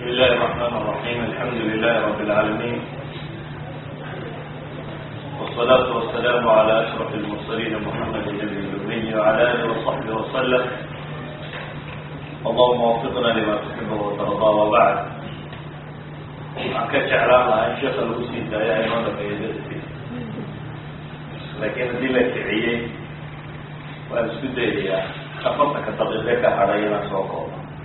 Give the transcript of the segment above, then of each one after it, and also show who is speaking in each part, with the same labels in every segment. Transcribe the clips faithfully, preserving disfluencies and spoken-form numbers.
Speaker 1: الله الرحمن الرحيم. الحمد لله رب العالمين، والصلاة والسلام على أشرف المرسلين محمد النبي الأمي وعلى آله وصحبه وسلم. اللهم وفقنا لما تحبه وترضى. وبعد، عن كشعرها عن شيخ الوسيد يا إمام في لكن دي لك عيين وأسكت لي خفضتك تطبيقك علينا سوقه.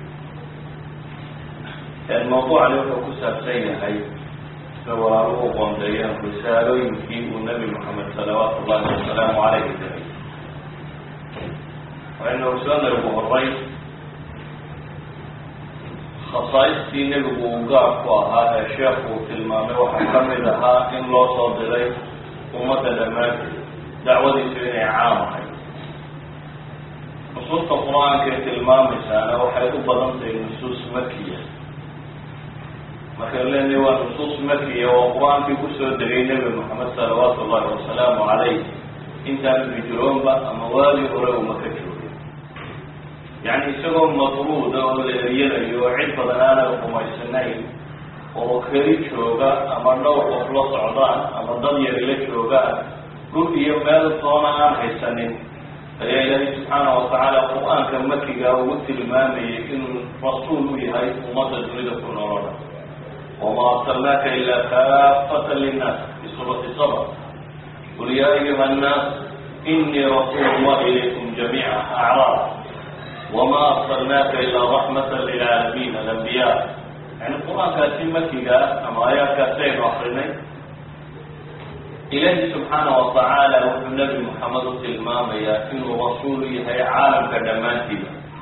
Speaker 1: الموضوع اللي هو كسر سيء هاي فوالله قنديان رسالة يمكن النبي محمد صلوات الله وسلامه عليه وسلم. وإنه رسالة البهرين خصائص دين الوقوع وهذا الشيخ وتلمامه وحكم لها إن الله صادرين ومدى دمات دعوة سنة عامة. نصوص القرآن كتلمام سنة وحيث بدنت النصوص مكية مثلا لأنه نصوص مكية والقرآن في كسر الدليل النبي محمد صلوات الله وسلامه عليه انت بجرون بقى موالي ولو مكتشوه يعني سبب مطرود وليلة يوعد بدنانا وما يسنين ومخرج شوغا أما نوع وخلص عضان أما ضد يريل شوغا كل يوم مال طونا عن حسنين فيا إلهي سبحانه وتعالى القرآن كمكي قاوت المامي إن رسوله هاي ومدى تريد كل نورنا وما أرسلناك إلا كافة للناس في سورة الصبر. قل يا أيها الناس إني رسول الله إليكم جميعا أعراض وما أرسلناك إلا رحمة للعالمين الأنبياء. يعني القرآن كاتم مكي أما آيات كاتين وآخرين إلهي سبحانه وتعالى والنبي محمد الإمام يأتي رسوله هي عالم كدمانتي.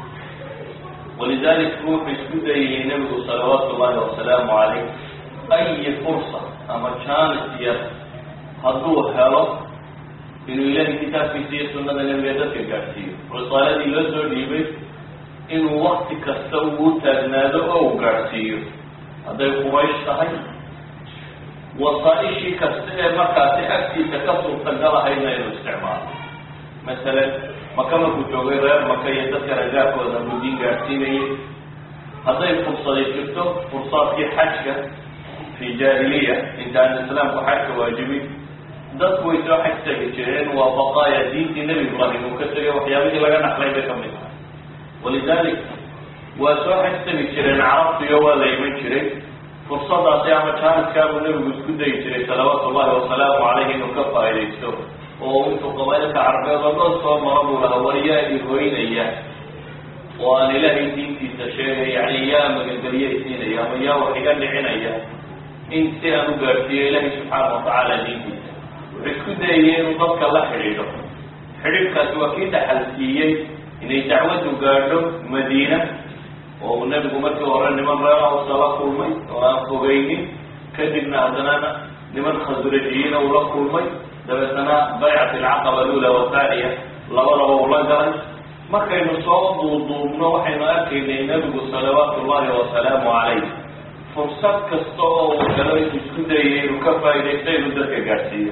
Speaker 1: ولذلك روح اسكدي النبي صلوات الله وسلامه عليه أي فرصة أما كانت هدوه هلا إنه إلهي كتاب في سيئة سنة النبي يدفع كارتيه رسالة لزر ليبت إنه وقت كستوه تجناده أو كارتيه هذا قريش صحيح وصائشي كستوه مكاتي أكتي تكسر تنقلها هنا الاستعمال. مثلا مكان كتوغي غير مكان يتذكر جاك وذنبودين قارتيني هذا الفرصة يشبته فرصات في حجة في جاهلية إن كان الإسلام وحجة واجبي ذات ويسوى حجة كتيرين وبقايا دين النبي إبراهيم وكتير وحيابي لغا نحلي بك منها. ولذلك وسوى حجة كتيرين عرفت يوى ليمن كتيرين فرصة أطيعة كانت كانوا النبي بسكدة كتيرين صلوات الله وسلامه عليه نكفى إليه السوء وأنتم قبائلك عربية ضغط مرضوا لها ورياء الهوين إياه وأن إلهي دينتي تشير يعني أيام من البرية اثنين أيام أيام وحيقان لعين أيام انت أنو قارتي إلهي سبحانه وتعالى دينتي وعسكو دايين وضبك الله حريره حرير كاتوكيد حلسيين إنه دعوته قارته مدينة والنبي قمت وران لمن رأى وصلاة المي وأنفقيني كذبنا أدنانا لمن خزرجيين ورقوا المي دبسنا بيعة العقبة الأولى والثانية لغرب ولغرب ما كانوا صوت وضوبنا وحنا أكيد النبي صلوات الله وسلامه عليه فرصة كالصوت وكلاوي تسكدي وكفى إليكتين ودرك قاسية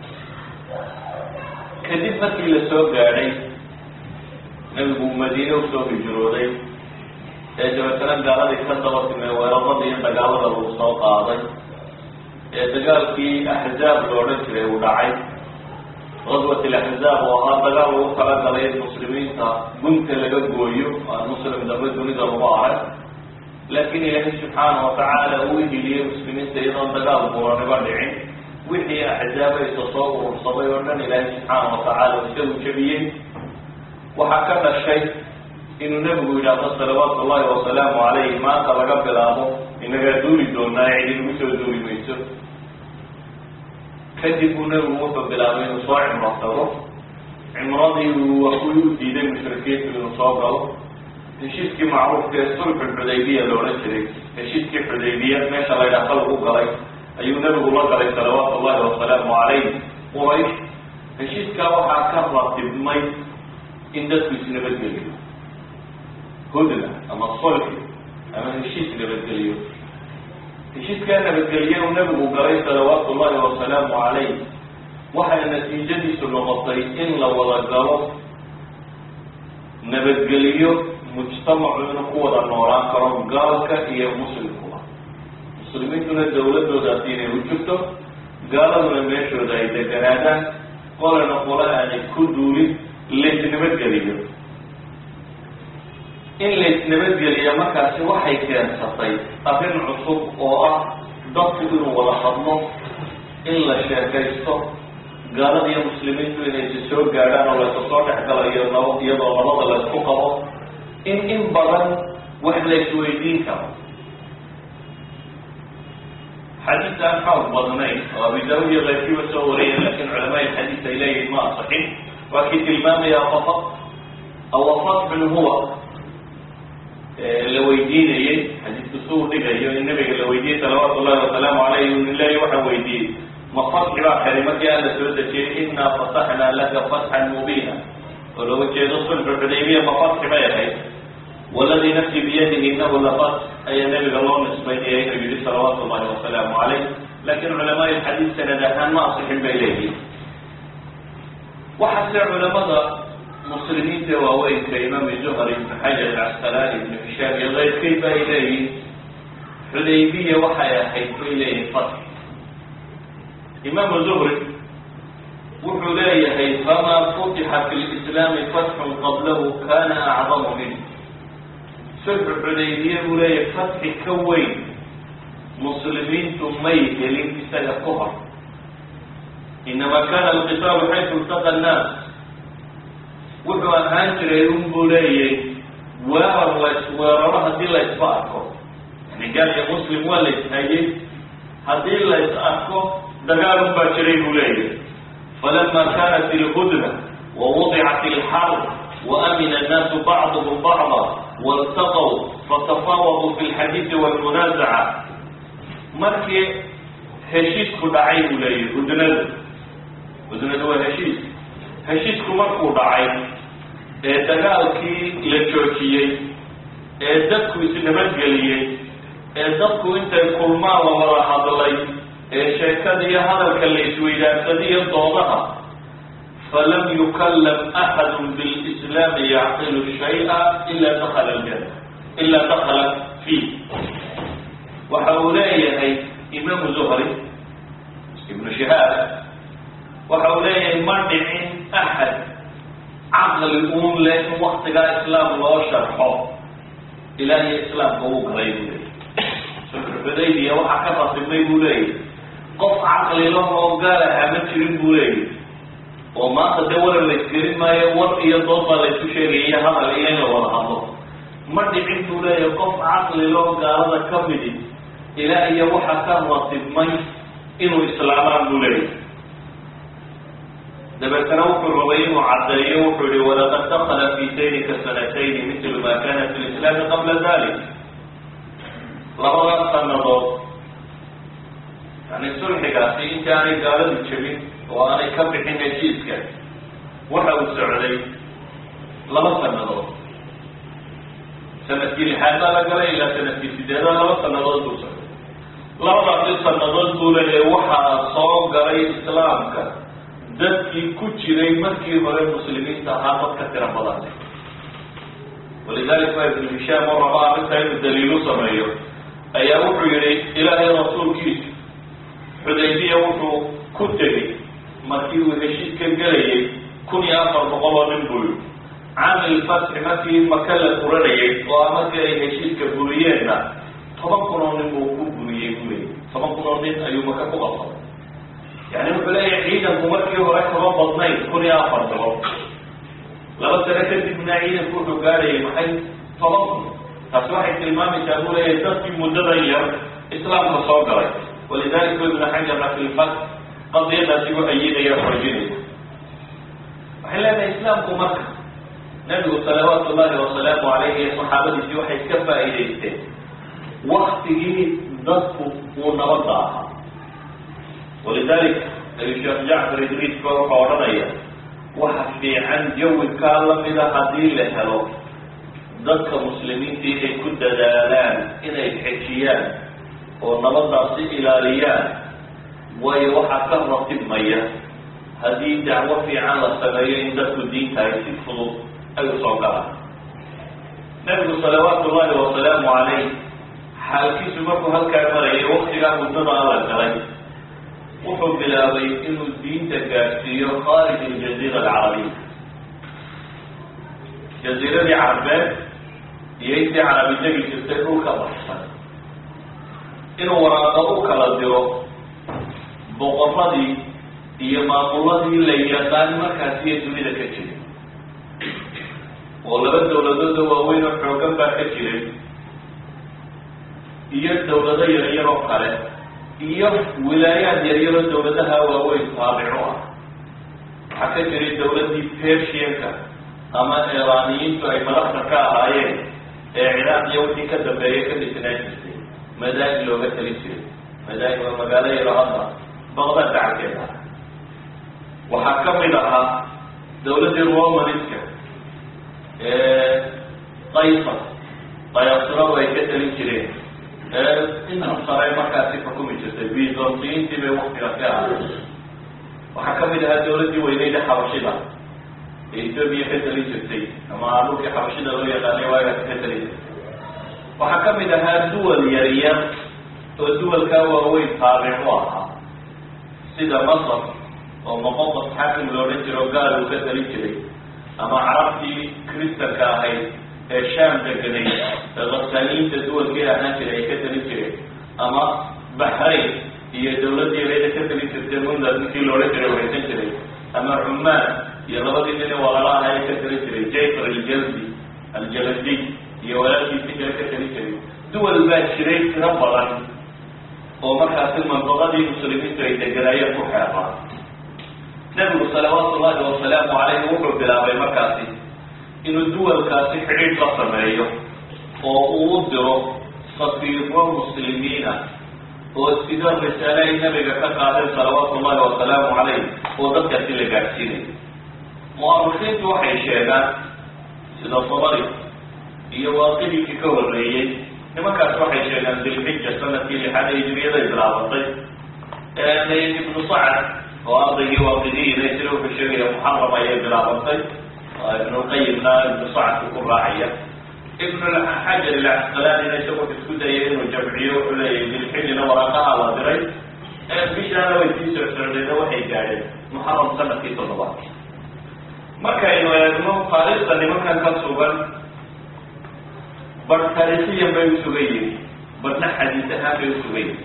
Speaker 1: كذبت إلى سوق عليه نبي مدينة وسوق الجرودي إذا مثلا قال لك كثرت من ورضي يتقال له الصوت هذا يتقال في أحزاب لورنسل ودعي غزوة الأحزاب وهذا قالوا خلق عليه المسلمين كنت لقد قويو المسلم دمد ونيد المبارك لكن إلهي سبحانه وتعالى ويهي لي المسلمين سيدا تقالوا قرآن بردعين ويهي أحزاب يتصور والصبي ورنان إلهي سبحانه وتعالى ويسلوا شبيين وحكذا الشيء إنه نبغو إلى صلوات الله وسلامه عليه ما خلق بلامه إنه دوري دونا يعيدين ويسو دوري ويسو كذبوا نبوة بلامين وصاع عمران عمراني وقلوا ديدي مشركين في النصابة هشيسكي معروف كالصلح الحديبية لو نشرك هشيسكي الحديبية ما شاء الله يدخلوا قريب أيو نبو الله قريب صلوات الله وسلامه عليه قريب هشيسكا وحا كرة بمي إن دسو سنبت قليل هدنا أما الصلح أما هشيسك نبت قليل هشيس كان بالجلية ونبغو قريب صلوات الله وسلامه عليه وحي النتيجة سلوغطي إن لو ولقلوا نبت قليل مجتمع من قوة النوران كرم قالك إيا مسلم muslimiintuna dawladoodaasi inay u jirto gaaladuna meeshooda ay deganaadaan qolana qola aanay ku duulin laysnabadgeliyo in laysnabadgeliya markaasi waxay keensatay arrin cusub oo ah dadku inuu wada hadlo in la sheekaysto gaalada iyo muslimiintu inaysi soo gaadhaan oo laysa soo dhexgalayo nab iyadoo nabada laysku qabo in in badan wax laysweydiin karo xadiis aan xoog badnayn oo abi daawud iyo keyrkiiba soo wariyeen laakiin culamaai xadiis ay leeyihin ma asaxin waa kii tilmaamaya faqad aw fatxun huwa la weydiinayey xadiisku suu dhigayo in nabiga la weydiiyey salawaatu ullahi wasalaamu calayh in ilahi waxa weydiiyey ma fatxi baa kari markii alla soo dejiyey inaa fataxnaa laka fatxan mubiina oo looga jeedo sulxu xudaybiya ma fatxi bay ahayd waladii nafsi biyadihi inahu lafatx ayaa nabiga loo nisbaynaya inuu yihi salawaatu ullahi wasalaamu calayh laakiin culamaai xadiis sanad ahaan ma asixin bay leeyihin waxaase culamada muslimiinta waaweynka imaam zuhri ibn xajar alcasqalaani ibn hishaam iyo keyrkay ba ay leeyihin xudaybiya waxay ahayd bay leeyihin fatx imaamu zuhri wuxuu leeyahay famaa futixa fi lislaami fatxun qablahu kana acdamu minh sulxu xudaybiya buu leeyahay fatxi ka weyn muslimiintu may helin isaga ku hor inamaa kana alqitaalu xaytu iltaqa annaas wuxuu ahaan jiray un buu leeyay weerar lays weeraro haddii laysba arko yani gaal iyo muslim waa layshayay haddii lays arko dagaal un baa jiray buu leeyahy falama kanat ilhudna wawudicat ilxarb waamina annaasu bacduhum bacda waltaqow fatafaawaduu fi lxadiidi walmunaazaca markii heshiisku dhacay buu leeyahy hudnadu hudnadu waa heshiis heshiisku markuu dhacay ee dagaalkii la joojiyey ee dadku isnabadgeliyey ee dadku intay kulmaan la wada hadlay ee sheekada iyo hadalka la isweydaarsadaiyo doodaha falam yukallam axadu bilislaami yacqilu shaya ilaa dakala aljanna ilaa dakala fiih waxa uu leeyahay imaamu zuhri ibnu shihaab waxa uu leeyahay ma dhicin axad caqli uun leh in waktigaa islaam loo sharxo ilaa iyo islaamka uu galay buu leeyahy sulxu xudaybiya waxaa ka rasimay buu leeyahy qof caqli lahoo gaalaha ma jirin buu leeyahy oo maanta dee warar laysgelin maayo war iyo dood baa laysu sheegaya iyo hadal iyo in la wada hadlo ma dhicin buu leeyahy qof caqli loo gaalada ka midi ilaa iyo waxa ka rasibmay inuu islaamaan buu leeyahy dabeetana wuxuu rabay inuu caddeeyo wuxuu yihi walaqad dakala fi daynika sanatayni mitlu ma kana fi lislaami qabla dalik labadaas sanadood yani sulxigaasi inta aanay gaaladu jebin oo aanay ka bixin heshiiska waxa uu socday laba sanadood sanadkii lixaad baa la galay ilaa sanadkii sideedaad laba sanadood buu socday labadaasi sanadood buu leeyahay waxaa soo galay islaamka dadkii ku jiray markii hore muslimiinta ahaa dad ka tira badan walidalik ba ibnu hishaam oo raba arrinta inuu daliilu sameeyo ayaa wuxuu yihi ilaahay rasuulkiisa xudaybiya wuxuu ku tegey markii uu heshiiska gelayay kun iyo afar boqol oo nin buu yihi caamil fatxi markii maka la furanayay oo a markii ay heshiiska buriyeenna toban kun oo nin buu ku buriyey buu leeyay toban kun oo nin ayuu maka ku qabsaday yani wuxuu leeyahay ciidanku markii hore kama badnayn kun iyo afar bilood laba sano kadibna ciidanku wuxuu gaadhayay maxay toban kun taasi waxay tilmaamaysaa buu leeyahay dadkii muddadan yar islaamka soo galay walidalik ibnu xajarna fi lfatx qadiyadaasi u ayidaya xoojinaysa waxay leedahay islaamku marka nabigu salawaatu ullahi wasalaamu calayhi iyo saxaabadiisii waxay ka faa'iidaysteen waktigii dadku uu nabadda ahaa walidalik sheekh jacfar idriis ba wuxuu odhanaya waxa fiican jawikaa lamida haddii la helo dadka muslimiinta inay ku dadaalaan inay xejiyaan oo nabadaasi ilaaliyaan waayo waxaa ka ratibmaya haddii dacwo fiican la sameeyo in dadku diinta ay si fudud ay usoo galaan nabigu salawaatu ullahi wasalaamu calayh xaalkiisu markuu halkaa marayay waktigaa muddada la galay wuxuu bilaabay inuu diinta gaadhsiiyo khaarij aljaziira alcarabiya jaziiradii carbeed iyo intii carabi degi jirtay dhulka baxsan inuu waraaqo u kala diro boqorradii iyo maamuladii la yaqaan markaas iyo dunida ka jiray oo laba dawladooda waaweyn oo xoogan baa ka jiray iyo dawlado yaryar oo kale iyo wilaayaad yaryaroo dawladaha waaweyn taabico ah waxaa ka jiray dawladdii persianka ama iiraaniyiintu ay madaxda ka ahaayeen ee ciraaq iyo wixii ka dambeeya ka dhisnaan jirtay madaa'in looga tali jiray madaa'in waa magaalo yaro hadda baqdad gacankeeda waxaa ka mid ahaa dawladdii romaniska ee qaysar qayaasiradu ay ka talin jireen inta sare markaasi xukumi jirtay bizantiyiintii bay waktigaas ka ahaay waxaa ka mid ahaa dawladdii weyneyda xabashida ee etoobiya ka talin jirtay ama dhulkii xabashida loo yaqaanay waagaas ka talin jirtay waxaa ka mid ahaa duwal yaryar oo duwalkaa waaweyn taabic u ahaa sida masar oo moqoqos xaakim loodhan jiro gaal uu ka talin jiray ama carabtii kristanka ahayd ee shaam deganay ee qasaaniyiinta duwalkii ahaan jiray ay ka talin jireen ama baxrayn iyo dawladdii yareeda ka talin jirtay mundad ninkii loodhan jiray waysan jiray ama cumaan iyo labadii nin walaala aha ee ka talin jiray jayfar aljaldi aljaladi iyo walaalkiisi kale ka talin jiray duwal baa jiray tiro badan oo markaasi manbaqadii muslimiintu ay deganaayeen ku xeeraa nabigu salawaatu ullahi wasalaamu calayhi wuxuu bilaabay markaasi inuu duwalkaasi xidhiidh la sameeyo oo uu u diro safiiro muslimiina oo sida risaale ay nabiga ka qaadeen salawaatu ullahi wasalaamu calayh oo dadkaasi la gaadhsiinay mu'arikhiintu waxay sheegaan sida sabari iyo waaqidikii ka horreeyey nimankaas waxay sheegaan dilxija sanadkii lixaad ee hijriyaday bilaabatay ibnu sacad oo ardaygii waaqidiyiina sida wuxuu sheegaya muxaram ayay bilaabatay ibnu lqayimna ibnu sacadku ku raacaya ibnu xajar alcasqalaanina isagoo isku dayay inuu jamciyo wuxuu leeyahay dilxijina waraaqaha la diray bishaana way sii socsocdeenna waxay gaadheen muxaram sanadkii toddobaad markaynu eegno taariikhda nimankan ka sugan bar taariikhiyan bay u sugan yihin barna xadiis ahaan bay u sugan yihin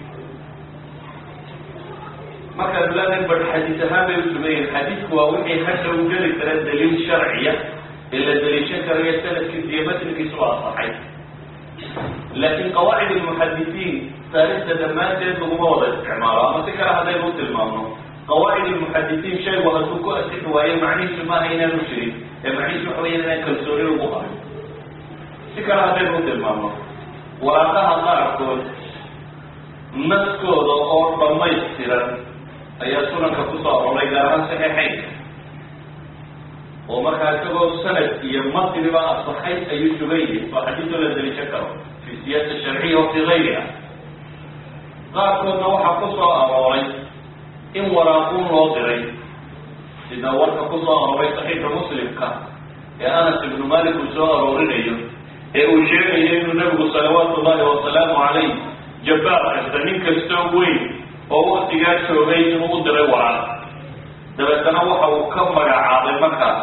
Speaker 1: markaanu leenahay bar xadiis ahaan bay u sugan yihin xadiisku waa wixii hasha u geli kara daliil sharciya ee la daliishan karayo sanadkiisa iyo matnigiisu asaxay laakiin qawaacid almuxadisiin taariikhda dhammaanteed laguma wada isticmaalo ama si kale haddaynu u tilmaamno qawaacid almuxadisiin shaygu hadduu ku asixi waayo macnihiisu maaha inaanu jirin ee macnihiisu waxa weya inaan kalsooni lagu hayo si kale haddaynu u tilmaamno waraaqaha qaarkood naskooda oo dhamaystiran ayaa sunanka kusoo aroray gaar ahaan saxiixeynka oo markaa isagoo sanad iyo matniba asaxay ayuu sugan yihin oo xadiisoo la daliishan karo fi siyaasa sharciya wa fi gayriha qaarkoodna waxaa kusoo arooray in waraaquun loo diray sida warka kusoo arooray saxiixa muslimka ee anas ibnu malik uu soo aroorinayo ee uu sheegayo inuu nabigu salawaatu ullahi wasalaamu calayh jabbaar kasta nin kastoo weyn oo waktigaa joogay inuu u diray waraaq dabeetana waxa uu ka magacaabay markaas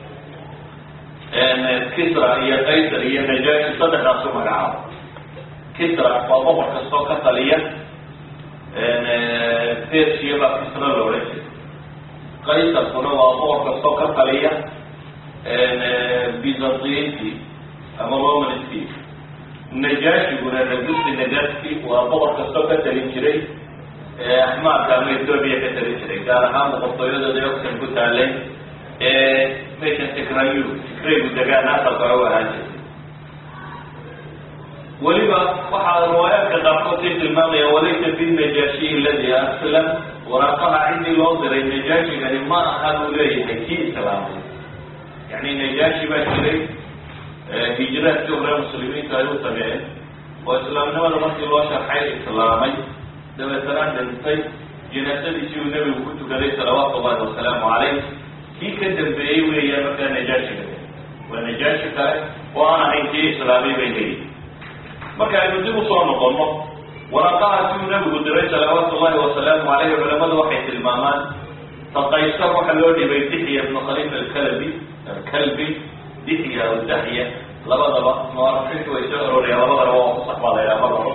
Speaker 1: kisra iyo qaysar iyo najaashi saddexdaas u magacaabay kisra waa boqor kastoo ka taliya persia baa kisra loola jeeda qaysarkuna waa boqor kastoo ka taliya bizantiyiinti ama romanski najaashiguna nagusi najaski waa boqor kastoo ka talin jiray axmaarka ama etoobiya ka talin jiray gaar ahaan boqortooyadooda ogsan ku taalay meeshan tikrayu tikraygu degaan asalka u ahaan jirtay weliba waxaa riwaayaadka qaarkood sii tilmaamaya walaysa fi najaashiyi aladi aslam waraaqaha cidii loo diray najaashigani ma aha buu leeyahay kii islaamay yani najaashi baa jiray hijraadkii hore muslimiintu ay u tageen oo islaamnimada markii loo sharxay islaamay dabeetana dhintay jinaasadiisii uu nebigu ku tukaday salawaatu ullahi wasalaamu calayh kii ka dambeeyey weeyaan markaa najaashiga waa najaashi kale oo aan ahayn kii islaamay bay leeyihin marka aynu dib u soo noqono waraqaha siduu nabigu diray salawaatu ullahi wasalaamu caleyhi culamadu waxay tilmaamaan taqaysar waxa loo dhibay dixya ibnu khalifa alkalbi alkalbi dixya aw daxya labadaba muwaarikiintu way soo arooriyaan labadaba waa ku saxbaadaya labadaba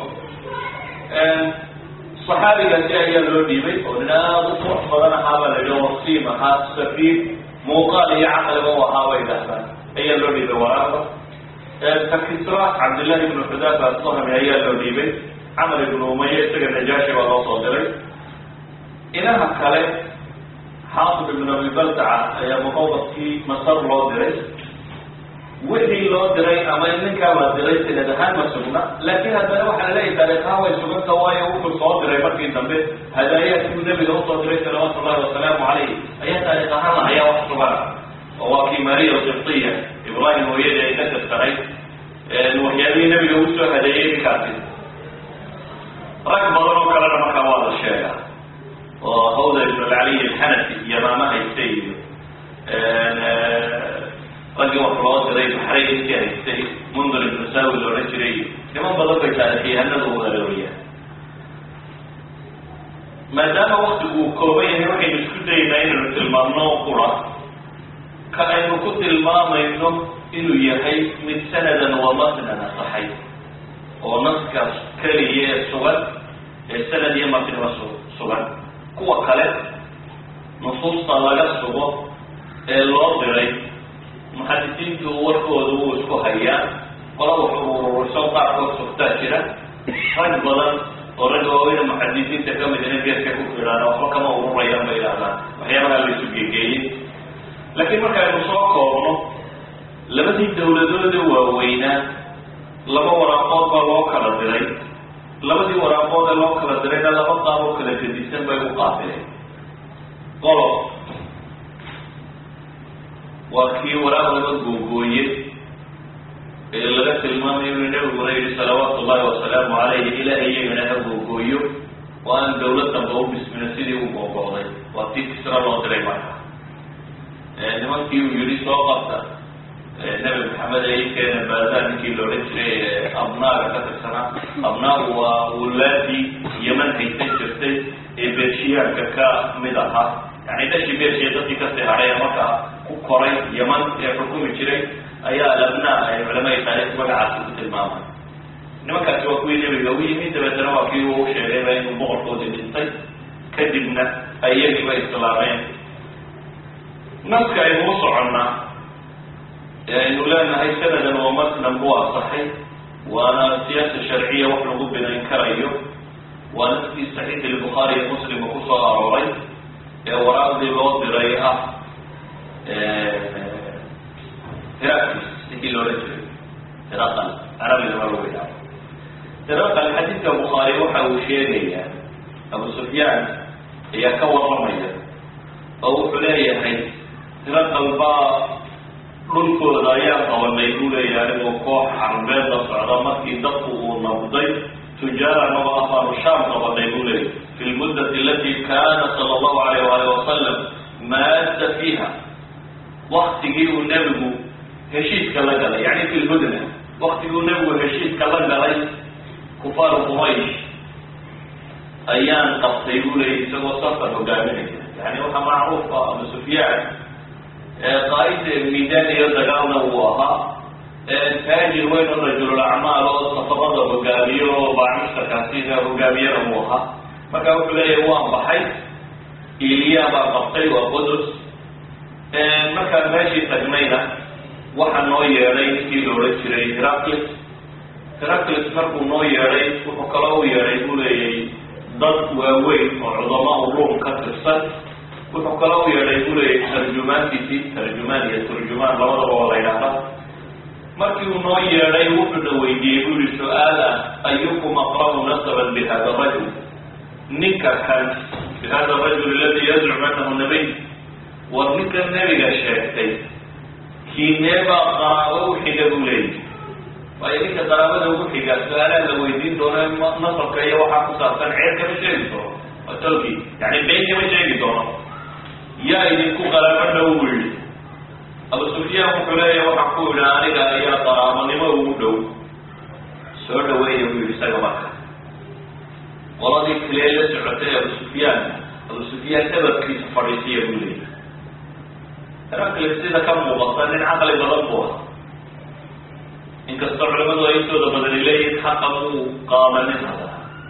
Speaker 1: saxaabigaasi ayaa loo dhiibay oo nin aada u qurux badan ahaabaa la yidhi wasiim ahaa safiir muuqaal iyo caqliba u ahaabay dhahdaan ayaa loo dhiibay waraaqda kakisra cabdillahi ibnu xudaafa aslahami ayaa loo dhiibay camar ibnu umaya isaga najaashi baa loo soo diray inaha kale xaafid ibnu abi baltaca ayaa muqawqadkii masar loo diray wixii loo diray ama ninkaa la diray sanad ahaan ma sugna laakiin haddana waxaa laleeyahay taariikhaha way suganta waayo wuxuu soo diray markii dambe hadaayaadkuu nabiga usoo diray salawaatu ullahi wasalaamu caleyh ayaa taariikh ahaan ayaa wax sugana oo waa kii maria sibtiya ibrahim hooyadii ay ka tirsanay waxyaabihii nabiga usoo hadeeyey ninkaasi rag badan oo kalena markaa waa la sheegaa oo hawda ibn alcaliy alxanafi yamaama haystay iyo raggii wax loo diray baxray iskii haystay mundir ibnu saawi la odhan jiray niman badan bay taarikhyahanada u arooriyaan maadaama waktigu uu kooban yahay waxaynu isku daynaa inaynu tilmaamno qura ka aynu ku tilmaamayno inuu yahay mid sanadan wa matnan asaxay oo naskaas keliya ee sugan ee sanad iyo matniba sugan kuwa kale nusuusta laga sugo ee loo diray muxadisiintu warkooda wuu isku hayaan qola wuxuu ururiso qaarkood sugtaa jira rag badan oo rag waaweyna muxadisiinta kamid ina geeska ku filaan waxba kama ururayaan bay idhahdaan waxyaabaha la isu geegeeyey laakiin markaaynu soo koobno labadii dawladooda waaweynaa laba waraaqood baa loo kala diray labadii waraaqood ee loo kala dirayna laba qaab oo kala gedisan bay u qaabileen qolo waa kii waraaqdaba googooye ee laga tilmaamayo inuu nabiguna yihi salawaatu ullahi wasalaamu caleyhi ilaahay iyagana ha googooyo oo aan dawlad damba u bismino sidii u googooday waa tii kisra loo diray marka nimankii uu yihi soo qabta nabi maxamed ay keena baazaa ninkii la odhan jiray abnaaga ka tirsanaa abnaagu waa wulaadii yeman haysan jirtay ee bershiyaanka ka mid ahaa yani dashii bershiya dadkii kasii hadhay markaa ku koray yeman ee xukumi jiray ayaa alabnaa ay culamada taariikh magacaasi ku tilmaamay nimankaasi waa kuwii nabiga u yimid dabeetana waa kii uu sheegayba inuu boqorkoodii dhintay kadibna ayagiiba islaameen naska aynu u soconnaa aynu leenahay sanadan oo matnan buu asaxay waana siyaasa sharciya wax lagu binayn karayo waa naskii saxiix albukhaari iyo muslima kusoo arooray ee waraaqdii loo diray ah hiraqis ninkii loola jiray hiraqal carabiga ma lagu yidhaahdo hiraqal xadiidka bukhaari waxa uu sheegayaa abu sufyaan ayaa ka warramaya oo wuxuu leeyahay hiraqal baa dhulkooda ayaa qabanay buu leeyahay anigoo koox carbeed la socda markii dadku uu nabday tujaara naba afaanu shaam qabanay buu leeyahay fi lmuddati alati kaana sala allahu alayh waali wasalam maadda fiiha waktigii uu nebigu heshiiska la galay yani fi lhudna waktigii uu nebigu heshiiska la galay kufaar quraysh ayaan qabtay buu leeyahy isagoo safar hogaaminaya yani waxaa macruufa abu sufyaan qaaid miidaan iyo dagaalna uu ahaa taajir weyn oo rajululacmaal oo safarada hogaamiyo oo baamushtarkaasiga hogaamiyana uu ahaa marka wuxuu leeyahay waan baxay iliya baa qabtay waa qudus markaan meeshii tagnayna waxaa noo yeedhay ninkii la odhan jiray heraclis heraclis markuu noo yeedhay wuxuu kaloo u yeedhay buu leeyahay dad waaweyn oo cudamaa ruum ka tirsan wuxuu kaloo u yeedhay buu leeyahay tarjumaantiisii tarjumaan iyo turjumaan labadaba oo la ydhaahda markii uu noo yeedhay wuxuuna weydiiyey buu yihi su-aal ah ayukum aqrabu nasaban bihada rajul ninka kan bihada rajul aladi yazcum anahu nabiy war ninka nebiga sheegtay kiineebaa qaraabo u xiga buu leeyahy waayo ninka qaraabada ugu xiga su-aalaha la weydiin doono nasabka iyo waxaa ku saabsan ceer kama sheegi doono atolki yani been kama sheegi doono yaa idinku qaraabo dhow buu yihi abu sufyaan wuxuu leeyahay waxaa ku yidhi aniga ayaa qaraabanimo ugu dhow soo dhaweeyay uu yidhi isaga marka qoladii kale la socotay Abu Sufyaan Abu Sufyaan tabadkiisa fadhiisiyay buu leeyahay Herakle sida ka muuqata nin caqli badan buu ahaa inkastoo culimadu ay soo badan leeyihiin xaqa uu qaadanin hada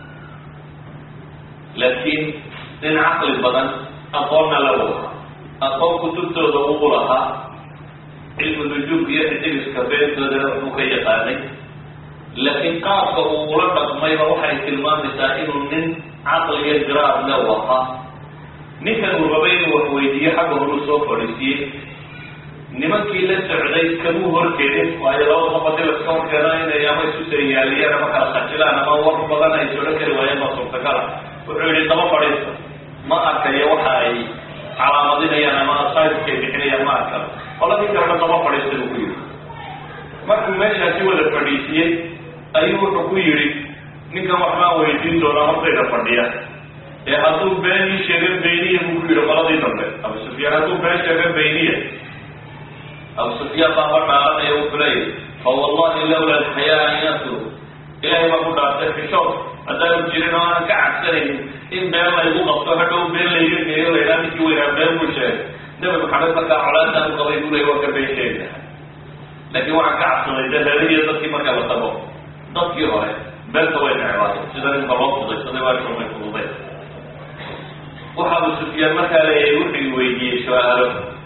Speaker 1: laakiin nin caqli badan aqoonna la wada aqoon kutubtooda ugu lahaa cilmu nujuum iyo xidigiska beentooda uu ka yaqaanay laakiin qaabka uu ula dhaqmayba waxay tilmaamaysaa inuu nin caqli iyo garaad la waha ninkan uu rabay inuu wax weydiiyo xagga horuu soo fadhiisiyey nimankii la socday kamuu horkeedin waayo laba qof hadii laska horkeena inay ama isu sariyaaliyaan ama kala khajilaan ama war badan ay sodhan kari waayeen baa suurtagala wuxuu yidhi daba fadhiista ma arkayo waxa ay calaamadinayaan ama sayskay bixinayaan ma arkalo qoladii kalena daba fadhiista buu ku yidhi markuu meeshaasi wada fadhiisiyey ayuu wuxuu ku yidhi ninkan waxbaan weydiin doonaa hortayda fadhiya ee hadduu been ii sheegan beyniya buu ku yidhi qoladii dambe Abu Sufyaan hadduu been sheegan beyniya Abu Sufyaan baa dhaaranaya wuxuu leeyahay fawallahi lawla alxayaa an yasru ilaahay baa ku dhaartay xishood haddaanu jirin oo aan ka cabsanaynin in been laygu qabto hadhow been layga geeyo laydhaa ninkii weynaa been buu sheegay nabi maxamed markaa colaadaan u qabay buu leeyay waa ka been sheegaya laakiin waxaan ka cabsaday dee reerihiyo dadkii marka la tago dadkii hore beenta way necbaatay sida ninka loo fudaysaday waa shurmay fududay waxa Abu Sufyaan markaa leeyahay wuxuu weydiiyey su-aalo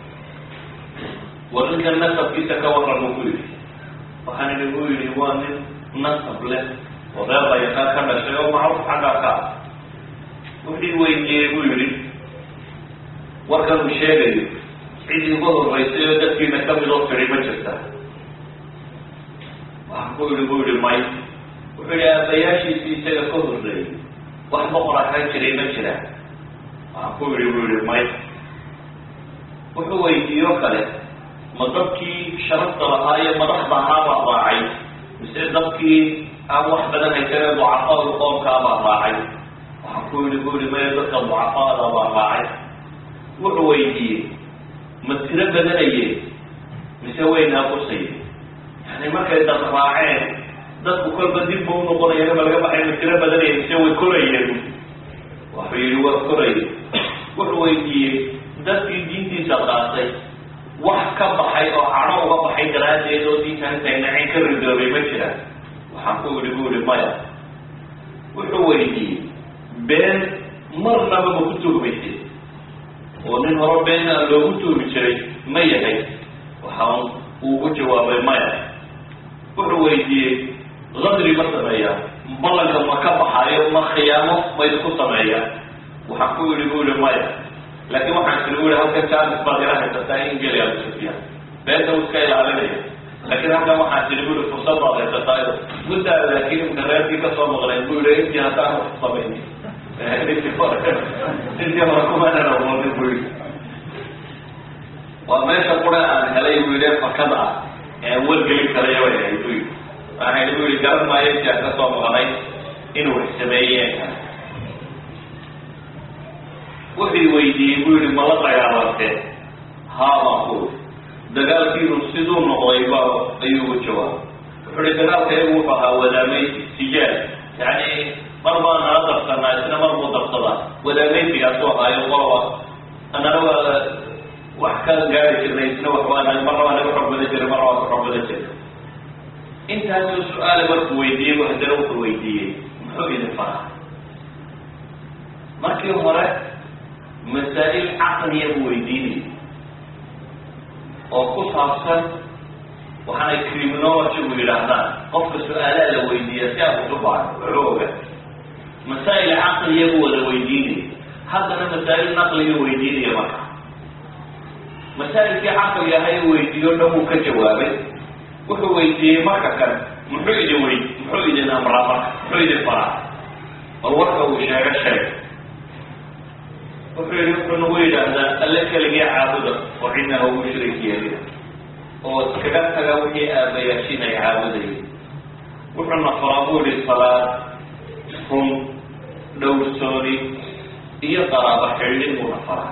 Speaker 1: war ninkan nasabkiisa ka warran buu ku yidhi waxaan inagu yidhi waa nin nasab leh oo reer layaqaan ka dhashay oo macruuf xaggaa ka wuxuu weydiiyey buu yidhi warkan uu sheegayo cidii ugu horreysay oo dadkiina ka midoo tiri ma jirta waxaan ku yidhi buu yidhi may wuxuu yidhi aabayaashiisii isaga ka horreeyey wax boqor ahaan jiray ma jiraan waxaan ku yidhi buu yidhi may wuxuu weydiiyo kale ma dadkii sharafta lahaa iyo madaxda ahaabaa raacay mise dadkii aan wax badan haysanee ducafaadu qoomkaabaa raacay waxaan ku yidhi buu yidhi maya dadka ducafaada baa raacay wuxuu weydiiyey ma tiro badanayeen mise weynaa qusayay yani markay dad raaceen dadku kolba dib ba unoqonayeen ma laga baxay ma tiro badanayeen mise way korayeen wuxuu yidhi waa korayeen wuxuu weydiiyey dadkii diintiisa qaatay wax ka baxay oo cadho uga baxay daraaddeed oo diinta intay naceen ka ridoobay ma jiraan waxaan ku yidhi buu yidhi maya wuxuu weydiiyey been marnaba ma ku tuhmaysay oo nin hore been aan loogu tuhmi jiray ma yahay waxaan uugu jawaabay maya wuxuu weydiiyey qadri ma sameeyaa ballanka ma ka baxayo ma khiyaamo ma idinku sameeyaa waxaan ku yidhi buu yidhi maya laakiin waxaan sila u yihi halkan jaalis baad ila haysataa in geli Abu Sufyaan beenta uu iska ilaalinaya laakiin halkan waxaan sila u yihi fursad baad haysataayo muddaa laakiin imka reerkii kasoo maqleen buu yihi intii haddaan wax samaynin intii hore kumanan awoodin buu yihi waa meesha qura aan helay buu yihi fakad ah ee wargelin karaya way ahayd buu yihi waxaan buu yihi garan maayo intii aan kasoo maqnay inuu wax sameeyeen wuxuu weydiiyey buu yihi mala dagaalanteen haa baan ku dagaalkiinu siduu noqday ba ayuu ugu jawaabay wuxuu yihi dagaalka iyagu wuxuu ahaa wadaameysi sijaal yani mar baa nala darsanaa isna mar buu darsadaa wadaameysigaasuu ahaayo qoloba annana waa wax ka gaari jirnay isna waxbaa marna waa naga xog badan jiray marna waa ka xog badan jiray intaasuu su-aale markuu weydiiyey haddana wuxuu weydiiyey muxuu idin faraa markii hore masaa'il caqliya buu weydiinayay oo ku saabsan waxaanay criminology bu yidhaahdaan qofka su-aalaa la weydiiya si aad usu baayo wuxuu ogaa masaa'il caqliya buu wada weydiinayay haddana masaa'il naqliya weydiinaya marka masaa'ilkii caqliga ahay weydiiyo dhan wuu ka jawaabay wuxuu weydiiyey marka kale muxuu idin wey muxuu idin amraa marka muxuu idin faraa bal warka uu sheego sheeg wuxuu yidhi wuxuu nagu yidhaahdaa alle keligii caabuda oo cidna haugu shirik yeelina oo iskaga taga wixii aabayaashiin ay caabudayeen wuxuuna faraa buu yihi salaad run dhowrsooni iyo qaraabo xidhin buuna faraa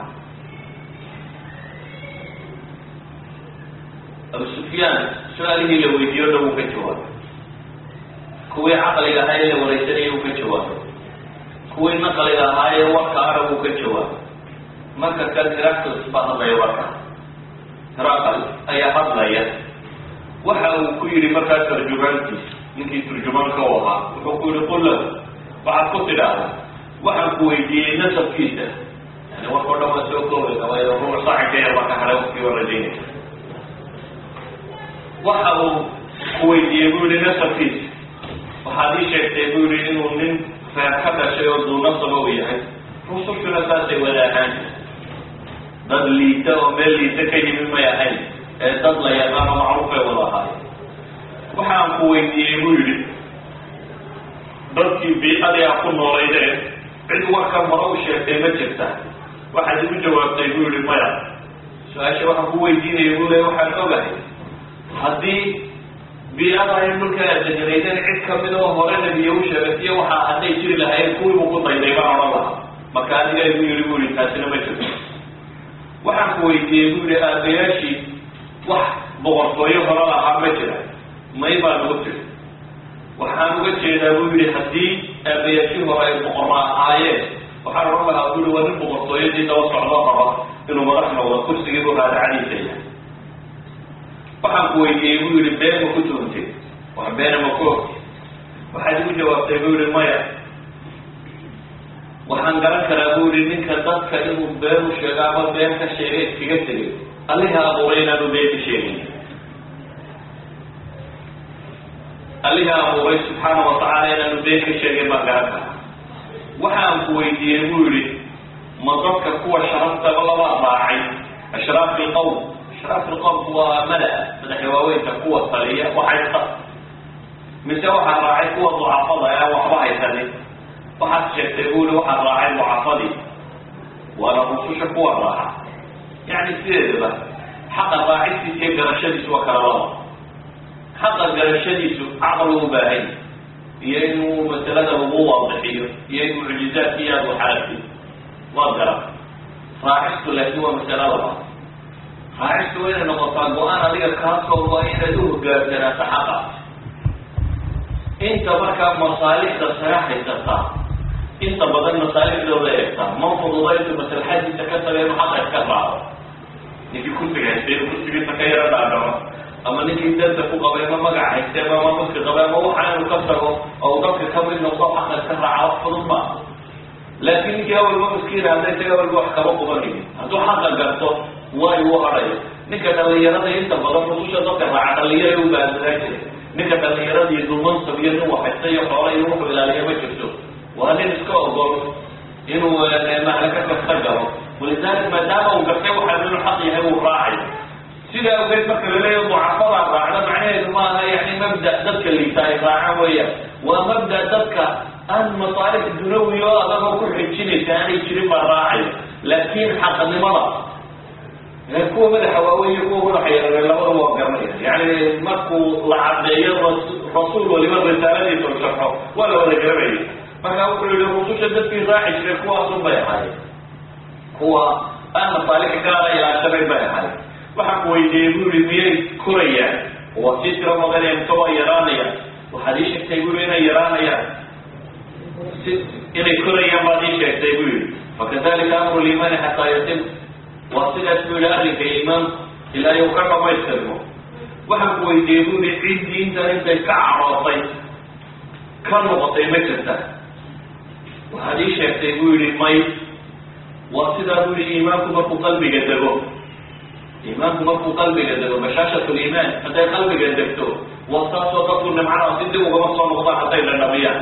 Speaker 1: Abu Sufyaan su-aalihii la weydiiyo dhan wuu ka jawaabay kuwii caqliga ahaa ee la wareysanayay uu ka jawaabo, kuwii naqliga ahaa ee warka arag uu ka jawaabo. marka kan Heracles baa hadlaya warka. Heracles ayaa hadlaya waxa uu ku yidhi markaa tarjumaantiisa, ninkii turjumaanka u ahaa wuxuu ku yidhi qul lahu, waxaad ku tidhaahda waxaan ku weydiiyey nasabkiisa. yani warkao dhan waa soo koobay waayo ruux saaxibka yar baa ka haray waqtigii waa rajaynaysa. waxa uu ku weydiiyey buu yihi nasabkiisa, waxaad ii sheegtay buu yihi inuu nin reer ka dhashay oo duu nasaba u yahay. rusushuna saasay wada ahaan dad liita oo meel liita ka yimid may ahayn ee dad la yaqaano macruufay wada ahaaye. waxaan ku weydiiyey buu yidhi dadkii biicadii a ku noolaydeen cid warkan hore u sheegtay ma jirta? waxaad igu jawaabtay buu yihi maya. su-aasha waxaan ku weydiinaya buu le waxaan ogahay haddii biicada in dhulka aad deganaydeen cid kamid oo hore nabiye u sheegatiyo waxaa hadday jiri lahaayeen kuwiibu ku dayday baan odhan lahaa. marka adiga igu yidhi buu yihi taasina ma jirto. waxaan ku weydiiyey buu yihi aabayaashii wax boqortooyo hore lahaa ma jira? may baan ugu tiri. waxaan uga jeedaa buu yihi haddii aabayaashii hore ay boqorra ahaayeen waxaan odhan lahaa buu yihi waa nin boqortooyadii daba socdo raba inuu madax noqdo, kursigii buu raadacadiisa yahay. waxaan ku weydiiyey buu yihi been ma ku tuuntay? wax beena ma ku ogtay? waxaad igu jawaabtay buu yihi maya. waxaan garan karaa buu yihi ninka dadka inuu been u sheego ama been ka sheegay iskaga tegay alliha abuuray inaanu been ka sheegay. alliha abuuray subxaana watacaala inaanu been ka sheegay baan garan karaa. waxaan ku weydiiyey buu yihi ma dadka kuwa sharaftaba laba raacay ashraaf ilqowm? ashraaf ilqowmku waa mada-a madaxa waaweynta kuwa taliya waxaysta, mise waxaa raacay kuwa ducafada ee waxba haysanin? waxaad sheegtay buu yihi waxaad raacay ducafadii, waana rususha kuwa raaca. yani sideedaba xaqa raacistiisa iyo garashadiisu waa kala laba. xaqa garashadiisu caqli u baahan iyo inuu masalada lagu waadixiyo iyo in mucjizaadki aad waxaragti waad garan. raacistu laakiin waa masalo laba. raacistu waa inay noqotaa go-aan adiga kaasoo waa inaad u hogaansanaato xaqa. inta markaa masaalixda saga haysataa inta badan masaalixdooda eegtaa, ma fududayso maslaxadiisa ka taga inuu xaqa iska raaco. ninkii kursiga haystay inuu kursigiisa ka yaro dhaadhaco, ama ninkii danta ku qabay ma magac haystee ama muski qabay ama waxa inuu ka tago oo dadka kamid noqdo xaqa iska raaca wax fudud ma. laakiin ninkii awalba muskiina hadday isaga awalba wax kaba qubanaynin hadduu xaqa garto way u hadhayo. ninka dhalinyarada inta badan rususha dadka raaca dhalinyara u baahsanaa jiray. ninka dhalinyaradii dulmansab iyo nin waxaysta iyo xoola iyo wuxuu ilaaliya ma jirto. waa nin iska ogol inuu mahlaka kasta galo. walidaalika maadaama uu gartay waxaa inuu xaq yahay uu raacayo. sidaa ogeed marka laleeya ducafada raacda macnaheedu maaha yani mabda dadka liita ay raacaan weeyaan. waa mabda dadka aan masaalix dunawi oo adagoo ku xijinaysa aanay jirin baa raacayo. laakiin xaqnimada kuwa madaxa waaweyn iyo kuwa madaxa yareer labada waa garanaya. yani markuu la cadeeyo rasuul waliba risaaladiisa u sharxo waa la wada garanaya. marka wuxuu yihi rususha dadkii raaci jiray kuwaasun bay ahaayeen, kuwa aan masaalix gaara ilaashanay bay ahaayeen. waxaan ku weydiiyey buu yihi miyay korayaan? waa sii tiro badanaya mise waa yaraanayaan? waxaad ii sheegtay buu yihi inay yaraanayaan. si inay korayaan baad ii sheegtay buu yihi. fakadalika amru liimaani xataa yatim. waa sidaas buu yihi arrinka iimaanku ilaa uu ka dhamaystirmo. waxaan ku weydiiyey buu yihi ciddii intan intay ka carootay ka noqotay ma jirta? waxaad ii sheegtay buu yihi may. waa sidaa buu yihi iimaanku markuu qalbiga dego. iimaanku markuu qalbiga dego bashaashat liimaan hadday qalbiga degto waa saasoo dadku nimcada si dib ugama soo noqdaan hadday dhadhamiyaan.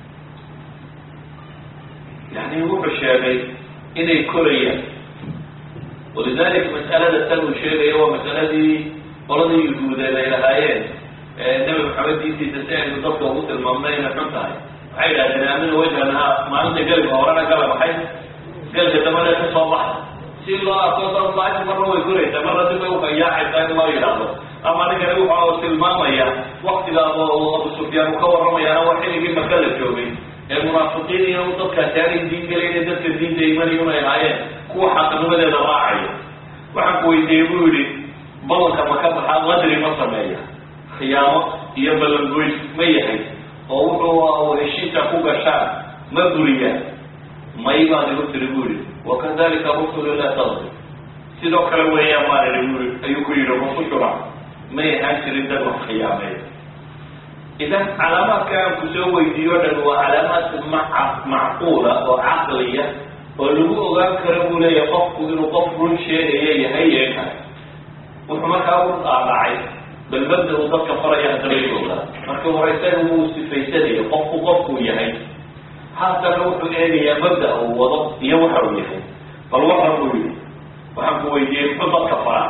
Speaker 1: yani wuxuu sheegay inay korayaan. walidaalika mas'alada tan uu sheegayo waa masaladii qoladii yuhuudeed ay lahaayeen nebi maxamed diintiisa si aynu dadka ugu tilmaamnay inay xun tahay. waxay idhahdeen aamina wajhanaha maalinta galibka horena gala maxay galka dambana ka soo baxa si loo arko dad laakiin marna way koraysaa marna dib bay ukayaacaysaa in loo yidhaahdo. ama ninkani wuxuu tilmaamaya waktigaas oo abu sufyaan uu ka warramayaana waa xilligii maka la joogay ee munaafiqiin iyo dadkaasi aanay diin gelayna dadka diinta imanay unay ahaayeen kuwa xaqnimadeeda raacaya. waxaan ku weydiiyey buu yihi balanka ma ka baxaa qadri ma sameeya? khiyaamo iyo ballangoys ma yahay? وهو هشيتا كوكا شاب مبريا ما يبغى يقول رجولي وكذلك رسل لا تظلم سيدوك الويا ما رجولي أيكوي رمسوشرا ما يهانش ردد وخيامه إذا علامات كان كسوي ديودا وعلامات معقولة وعقلية واللغو أغان كرمولا يقفوا إنه قفر شيء يهيئ وحما كاورد أعلى بل بدأ وضبك فريا هدري الله مركب رئيسان هو استفيساني قفوا قفوا يهيئ حتى لو حقاني يبدأ وضبط يوحر يهيئ فالوحر يهيئ وحمكوا ويجيب حضبك فرع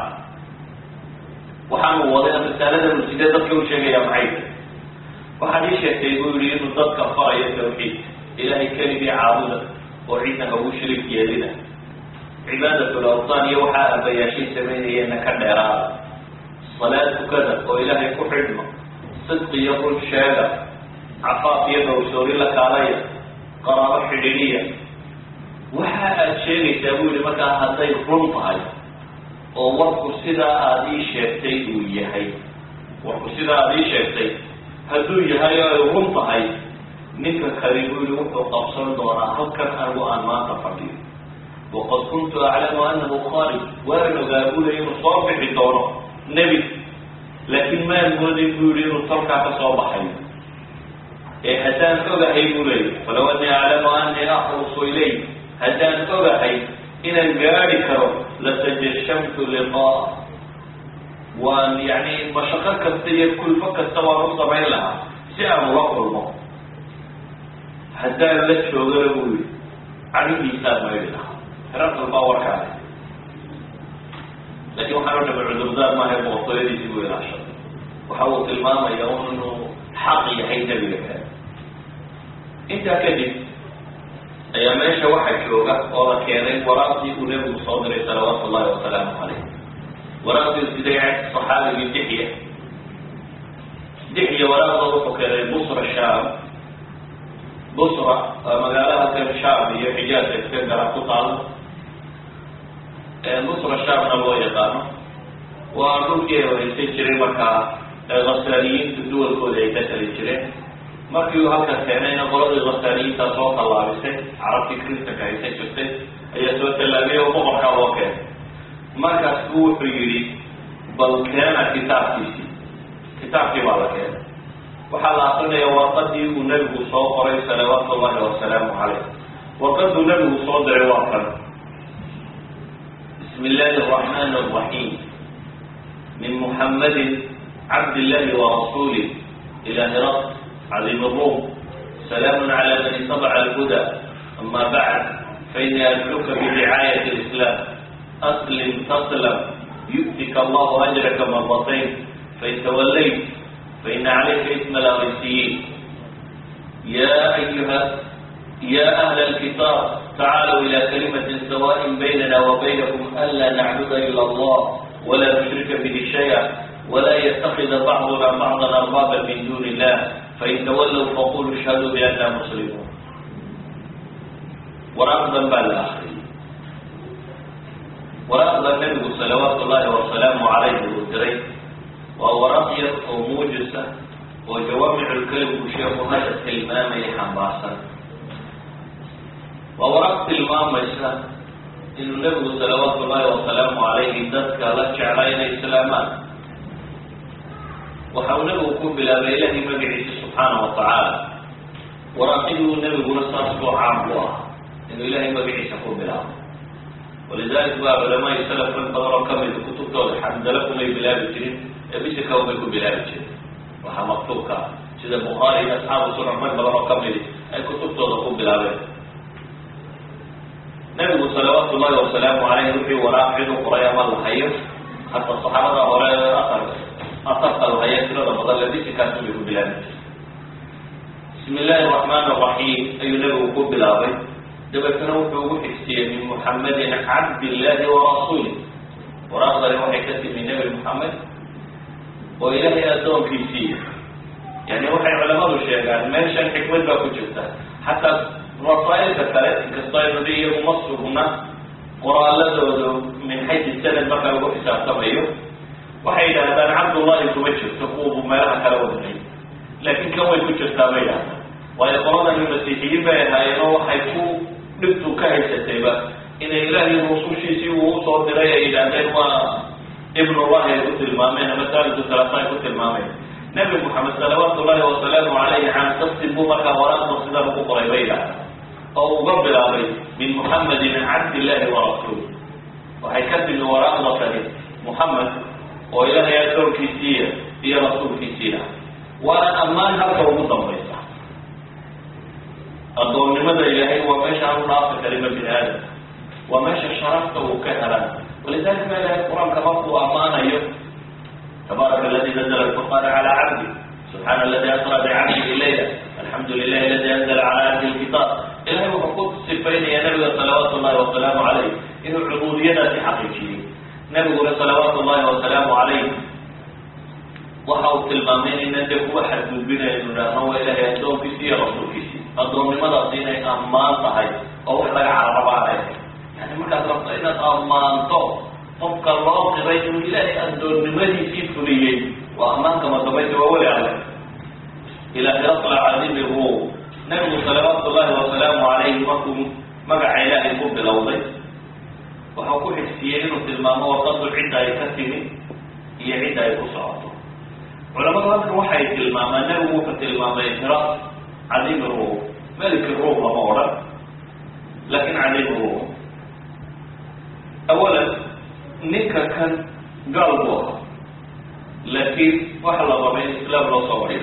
Speaker 1: وحموا وضعنا في الثالثة المسجدات ضبكوا شيء يا معيد وحديث يقول لي إنه ضبك فرع التوحيد إلهي كلمة عابدة وعيدنا هو شرك يدنا عبادة الأوطان يوحى بياشي سميني أنك النيران صلاة كذا وإلهي كحرمة صدق يقول شهادة عفاف يده وسوري لك علي قرارة حديدية وحا الشيء تقول متى هذي رمطهي ووقف سيدا هذه شيبتي ويهي وقف سيدا هذه شيبتي هدو يهي رمطهي ninka kharibuli wuxuu qabsan doonaa halkan anigu aan maanta fadhiyo waqad kuntu aclamu annahu kharib waan ogaabulay inuu soo bixi doono nebi laakiin maan moodin buu yidhi inuu talkaa ka soo baxayo ee haddaan ogahay buu leeyay falaw annii aclamu annii axrusu ilayh haddaan ogahay inaan gaari karo latajashamtu liqaa waan yani mashaqo kasta iyo kulfo kasta waan u samayn lahaa si aan ula kulmo haddaan la joogana buu yidhi canihiisaa mayri lahaa herarkal baa warkaale laakiin waxaan o dhama cudurdaar maahay boqortooyadiisii buu ilaashaday waxa uu tilmaamaya un inuu xaq yahay nebiga kale intaa kadib ayaa meesha waxaa jooga oo la keenay waraaqdii uu nebigu soo diray salawaatu ullahi wasalaamu calayh waraaqdii siday saxaabigii dixya dixya waraaqda wuxuu keenay busra shaam busra magaalada kan shaam iyo xijaaz iska gara ku taalo busra shaamna loo yaqaano waa dhulkii ay haysan jiray markaa khasaaniyiinta duwalkooda ay ka tali jireen markii uu halka keenayna qoladii khasaaniyiinta soo tallaabisay carabtii kristanka haysan jirtay ayaa soo tallaabiyay oo boqorkaa loo keenay markaas buu wuxuu yidhi bal keena kitaabkiisii kitaabkii baa la keenay waxaa la aqrinaya warqadii uu nebigu soo qoray salawaatu ullahi wasalaamu calayh warqaduu nebigu soo diray waa kan bismi illaahi araxmaani araxiim min muxammadin cabd illahi warasuulih ila hiraq cadiim الrum salaamun cala man itabaca alhuda ama bacd faini adcuka biricaayat اlislam aslim taslam yu'tika allahu ajraka maratayn fain tawallayt فإن عليك اسم الأغيثيين يا أيها يا أهل الكتاب تعالوا إلى كلمة سواء بيننا وبينكم ألا نعبد إلا الله ولا نشرك به شيئا ولا يتخذ بعضنا بعضا أربابا من دون الله فإن تولوا فقولوا اشهدوا بأننا مسلمون ورغبا بالآخرين ورغبا النبي صلوات الله وسلامه عليه وسلم وورقية وموجسة وجوامع الكلم وشيخ هذا التلمام حماسا وورقت المام إسلام إن النبي صلوات الله وسلامه عليه ذاتك لك علينا إسلامان وحوله كن بلا بإله مبعث سبحانه وتعالى ورقيه النبي نصاصه عامله إن إله مبعث كن بلا ولذلك باب علماء السلف البدر كمل كتب الحمد لكم أي بلاد الجنين بيش كوميكو بلاد وها مكتوبة سيد البخاري أصحاب سنة من بلغة كاملة أي كتب توضقوا بلاد نبي صلوات الله وسلامه عليه وحي وراحل وقرية مال الخير حتى الصحابة وراء أثر أثر الخير سنة رمضان الذي كوميكو بلاد بسم الله الرحمن الرحيم أي نبي وقوب بلاد دبتنا وحي كسير من محمد عبد الله ورسوله ورغض لوحي كسير من نبي محمد وإلهي أدوم في سيه يعني وحي علماء الشيء يعني ما يشان حكمت بقى كجبتها حتى رسائل كثيرة كالصائر دي ومصر هنا قرآن لذو من حيث السنة بقى وحي حساب تبعيه وحي إذا أبان عبد الله يتوجه تقوم ما لها كلاوة لكن كم يكون شتابيا ويقولون أن المسيحيين بها وحيكون نبتو كهيستيبا إن إلهي الرسول شيسي وصور درايا إلى ذلك ابن الله يقول المامين مثالة الثلاثة يقول المامين نبي محمد صلوات الله وسلامه عليه عن تصل بمك وراء تصدره قريبا أو قبل عليه من محمد من عبد الله ورسوله وهيكتب وراء تصدره محمد وإلهي يدور كثير هي رسول كثير وأنا أمان هكا ومضم بيسا أظن لماذا إلهي وماشى عن الله كلمة بالآدم وماشى شرفته كهلا ولذلك ما إلهي القرآن كمفه أمانة يوم تبارك الذي نزل الفرقان على عبده سبحان الذي أسرى بعبده الليلة الحمد لله الذي أنزل على عبده الكتاب إلهي وفقود السفين يا نبي صلوات الله وسلامه عليه إنه عبودية حقيقية نبي صلوات الله وسلامه عليه وحاول المامين إن أنت هو حد بنا إنه هو إلهي أدوم كسي رسول كسي أدوم لماذا أعطينا أمان صحيح أو إحنا عرب عليه يعني ما كانت رفضنا أمان طو فبقى الله قبيت من إلهي أدوم لماذا في فليين وأمان كما تبيت وولي عليه إلى أن يطلع عظيم الروم نبي صلوات الله وسلامه عليه وكم مقع إلهي قبل الأوضي وحاول حسيين وتلمامه وقصد عدة يكثني هي عدة يكسعته علماء هذا وحي تلماما نبي في تلماما يشرح عظيم الروم ملك الروم مورد لكن عظيم الروم أولا نكا كان قلبها لكن وحلظ بين الإسلام لا صوريه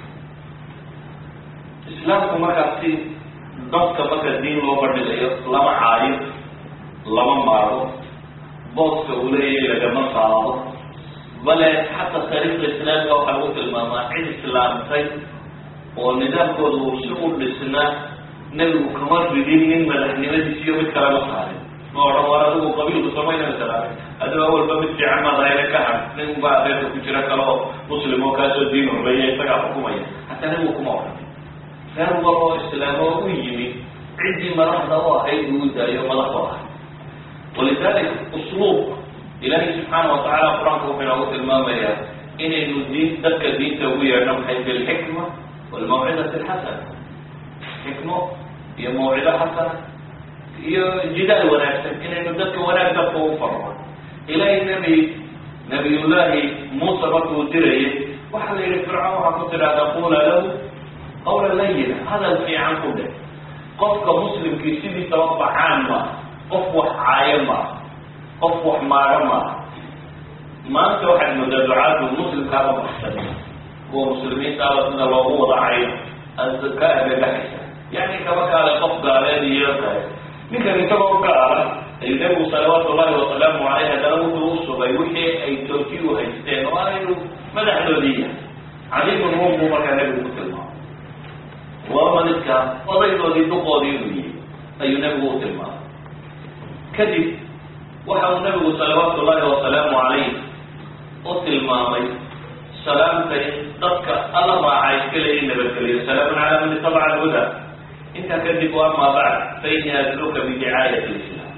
Speaker 1: إسلامكم مركزي ضبط مكة الدين لو برد لما عايز لما معروف بوصف أولي لجمع صعبه ولا حتى تاريخ الإسلام لو حلوت الماما عيد الإسلام سيد والنظام كله وصول للسنة نبي كمار بدين من ملحنمة سيو بالكلام الصحيح ما هو ورده قبيل بسمين الكلام هذا أول بمت في عما ظاهر كهر من بعد ذلك كجرا كلام مسلم وكاسو الدين وربيع يتقع حكومية حتى نبي كمار كان الله الإسلام ويجي عندي مرح دواء يوجد يوم الأخبار ولذلك أسلوب إلهي سبحانه وتعالى قرآن في العوث المامية إن الدين ذكر الدين توية من حيث الحكمة والموعظة الحسنة حكمة هي موعظة حسنة هي جدال ونفسه إن الذكر ونفسه فرما إلهي النبي نبي الله موسى بكر تريه وحل إلى فرعون وحكتر أن تقول له قولا لينا هذا في عنكم ده قفك مسلم كي سيدي توقع عامة قفوة عايمة قفوة مارمة ما أنت واحد من الدعاة المسلم كان محسن هو مسلمين قالت إن الله هو ضعيف الزكاة ببحثة يعني كما قال قف قال لي يرقى نكن كما قال النبي صلوات الله وسلامه عليه دلوه الوصف بيوحي أي توكيه أجتين وآله مدح لديه عليم الروم مكان نبي مسلم ومنك وضيط ذي تقاضي لي أي نبي مسلم كذب وحاول النبي صلوات الله وسلامه عليه قتل مامي سلامتي ضدك الله راعي كله النبي سلام على من اتبع الهدى انت كذب واما بعد فاني ادلوك بدعايه الاسلام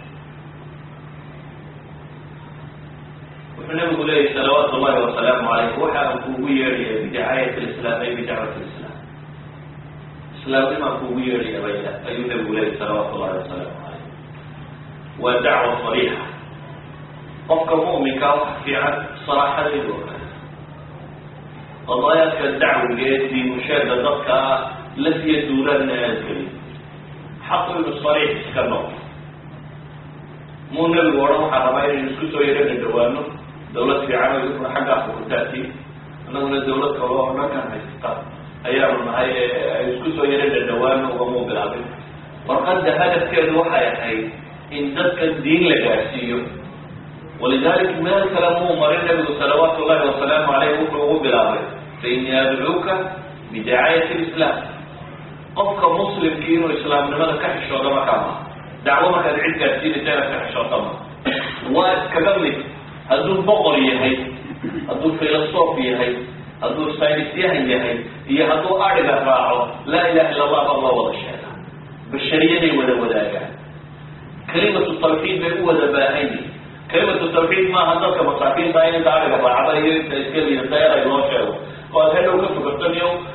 Speaker 1: والنبي يقول لي صلوات الله وسلامه عليه وحاول قويه بدعايه الاسلام اي بدعوه الاسلام اسلام ما قويه يا بيت اي النبي يقول لي صلوات الله وسلامه عليه والدعوه صريحه قفك مؤمن كوح في عد صراحة الوقت قضاياك الدعوة الجيد مشاهدة ضدك التي يدولنا الكريم حقه بالصريح كالنوع مو نبي وراه حرمين يسكتوا يرين الدوانو دولة في عمل يكون حاجة أخوك تأتي أنا من الدولة كالله ما كان هيستقى أيام هاي يسكتوا يرين الدوانو ومو بالعبد وقد هذا كان وحي حي إن ذاتك الدين لجاسيه ولذلك ما كلامه مرين النبي صلوات الله وسلامه عليه وقوله بالعبد فإني أدعوك بدعاية الإسلام قفك مسلم كينو إسلام لماذا كحش وضمك عما دعوة ما كان عدة كثير تانا كحش وضمك وكذلك هدول بقرية هي هدول فيلسوفية هي هدول ساينسية هي هي هدول أعلى راعه لا إله إلا الله الله ولا الشهادة بالشريعة ولا ولا كلمة التوحيد بقوة ذبائني كلمة التوحيد ما هذا كمصاكين داين تعرف بعض هي تسكيل ينتهي رجوع شو قال هلو كيف قلتني يوم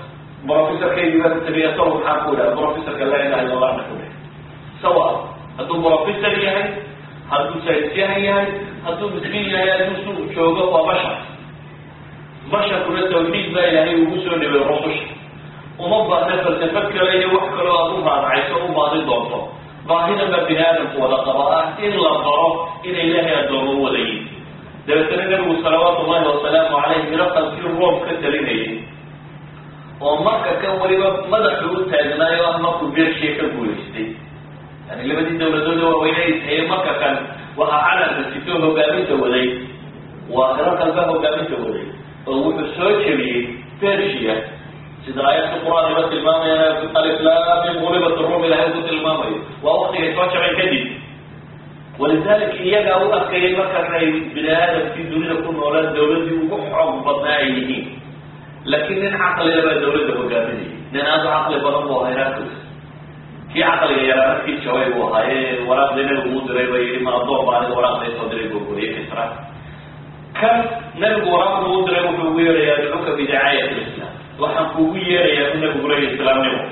Speaker 1: بروفيسور كي يبقى تبيته حاكولا بروفيسور كلا إله إلا الله نقوله سواء هذا بروفيسور يعني هذا سياسي يعني هذا مسلم يعني مسلم شوقه وبشر بشر كل توحيد بقى يعني وجوسه اللي بالرصش ومضى نفر تفكر أي وحكر أظنها عيسى وبعض الضغط ظاهرا ما بني آدم ولا قضاء إلا الضرر إلى إله الضرور وليه ده بتنجر صلوات الله وسلامه عليه رقم في الروم كتلينيه ومركا كان وليبا مدى حلول تاجنا يوم مكو بير شيء كالبوليستي يعني اللي بدي الدولة دولة ووينيس هي مركا كان وأعلى نسيتوه قامته وليه وأخرق الباب قامته وليه وبسوشي بيرشيا سيدا آيات القرآن بس المامة أنا في الألف لا من غلبة الروم إلى هذه المامة وأختي يتوشع من كذب ولذلك إياك أولا كي مكان بني آدم في الدنيا كل أولاد دولتي وكحرم بطنائيه لكن نعقل إلى الدولة بقابله ننازع عقل بلنبه هيراكوس كي عقل يراك في شوي وهاي وراق لنا الوجود ريبا ما أضوء بعد وراق لي صدري بقولي كسرة كم نلقى وراق الوجود ريبا بقوية يدعوك بدعاية الإسلام وحن قوية يدعوك بقولي الإسلام نمو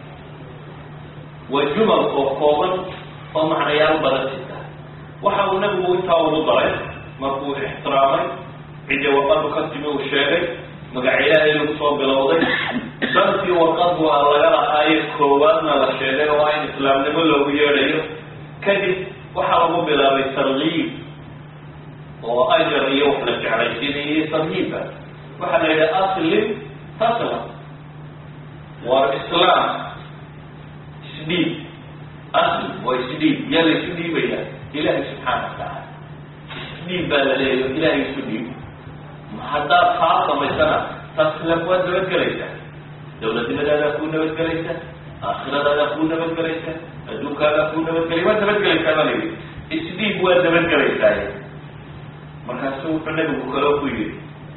Speaker 1: والجمل قوما ومعنى يالبرا الستة وحن نبقى ويتاو مضرع مرفوع احترامي عند وقت قدمه الشارع مقعيلها يلقصوا بالوضع سنتي وقت وألغا آية كرواتنا للشيء وعين إسلام نمو بيريه كذب وحرموا بلا بالترغيب وأجر يوحلك على شيء ترهيبا وحنا إلى أصل تصل والإسلام سديد أصل وسديد يلي سديد بيها إلهي سبحانه وتعالى سديد بلا إلهي سديد haddaad kaa samaysana taasila waad nabadgelaysaa dawladnimadaada kuu nabadgelaysa aakhiradaada kuu nabadgelaysa adduunkaadaa kuu nabadgelay waad nabadgelaysaa baa layidhi isdhiib waad nabadgelaysaa markaasu wuxuu nabigu kaloo ku yidhi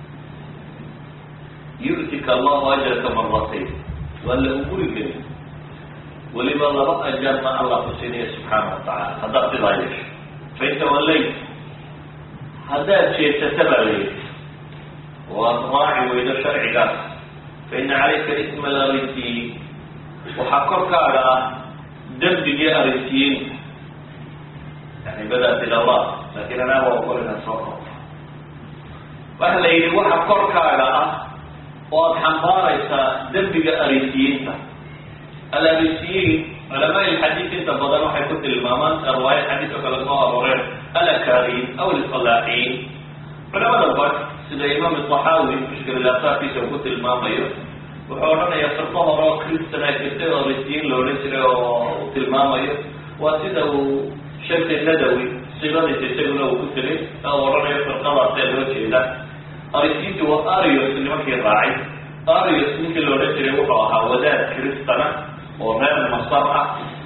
Speaker 1: yu'tika allahu ajraka maratayn waa lagu guri geli weliba laba ajarna allah ku siinaya subxaana watacaala haddaad sidaa yeesho fain tawallayt haddaad jeesata baa layidhi وراعي وإذا شرع قاس فإن عليك اسم الأريسيين وحقرك على دمج أريسيين يعني بدأت إلى الله لكن أنا أقول لك سوقا وأهل إلي وحقرك على وأتحمار دمج أريسيين الأريسيين علماء الحديث انت بدلوا حيكون الإمامان الرواية الحديث وكلا اسمها الرغير الأكارين أو الفلاحين علماء البحث سيدا إمام الطحاوي مشكل الأساس في سوكوت المامية وحورنا يصرفها راك كريستنا كريستنا ورسيين لو نسرة المامية وسيدا شمس الندوي سيدا يتسجل وكتلي وحورنا يصرفها سيدا وجهة أرسيت وآريوس اللي مكي الراعي آريوس ممكن لو نسرة وحوها وداد كريستنا وغير المصارعة